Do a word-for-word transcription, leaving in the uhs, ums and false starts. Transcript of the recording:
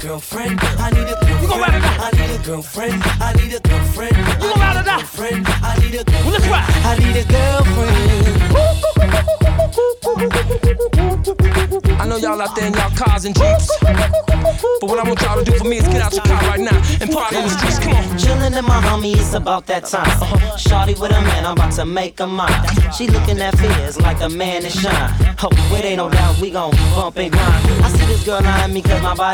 girlfriend. I need a girlfriend. You gon' ride or die? I need a girlfriend. I need a girlfriend. You gon' ride or die? Girlfriend. I need a girlfriend. Well, let's ride. I need a girlfriend. I know y'all out there in y'all cars and jeeps, but what I want y'all to do for me is get out your car right now and party in the streets. Come on. Chillin' in my homie, it's about that time. Uh-huh. Shawty with a man, I'm about to make her mine. She looking at fears like a man to shine. Oh, it ain't no doubt we gon' bump and grind. I see this girl eyeing me cause my body